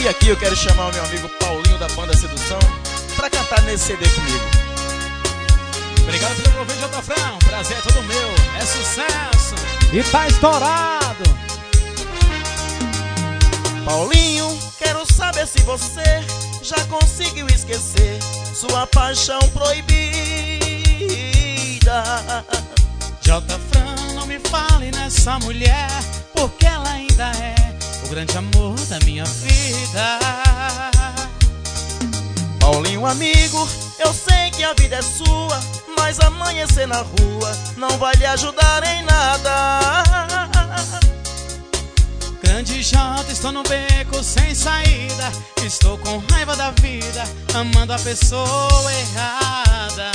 E aqui eu quero chamar o meu amigo Paulinho da banda Sedução pra cantar nesse CD comigo. Obrigado pelo convite, J. Fran. Prazer é todo meu. É sucesso. E tá estourado. Paulinho, quero saber se você já conseguiu esquecer sua paixão proibida. J. Fran, não me fale nessa mulher, porque ela ainda é o grande amor da minha vida. Paulinho, amigo, eu sei que a vida é sua, mas amanhecer na rua não vai lhe ajudar em nada. Grande J, estou no beco sem saída. Estou com raiva da vida, amando a pessoa errada.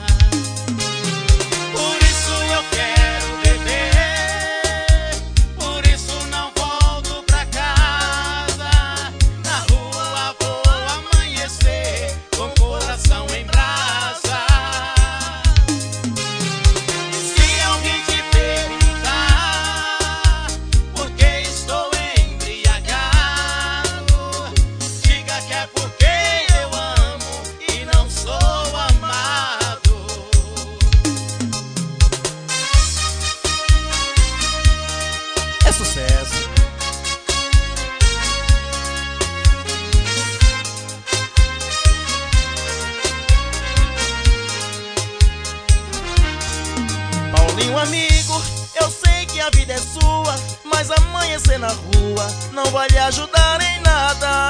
Por isso eu quero beber, por isso não volto pra casa. Na rua vou amanhecer com o coração em brasa. Se alguém te perguntar por que estou embriagado, diga que é porque eu amo e não sou amado. É sucesso. Paulinho, amigo, eu sei que a vida é sua, mas amanhecer na rua não vai lhe ajudar em nada.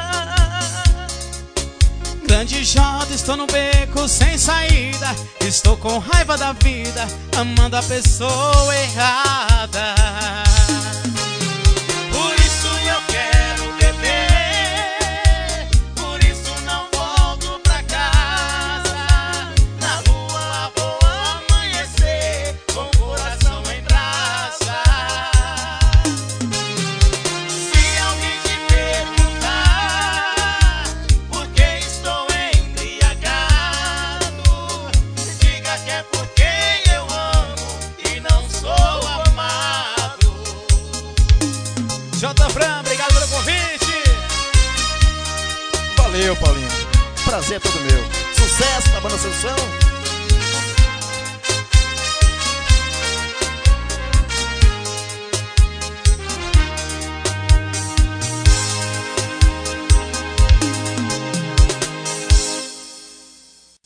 Grande J, estou no beco sem saída. Estou com raiva da vida, amando a pessoa errada. Por isso eu quero beber, por isso não volto pra casa. Na rua vou amanhecer com o coração em brasa. Se alguém te perguntar por que estou embriagado, diga que é porque eu amo e não sou amado. J. Fran, obrigado pelo convite. Valeu, Paulinho. Prazer é todo meu. Sucesso na banda Sedução.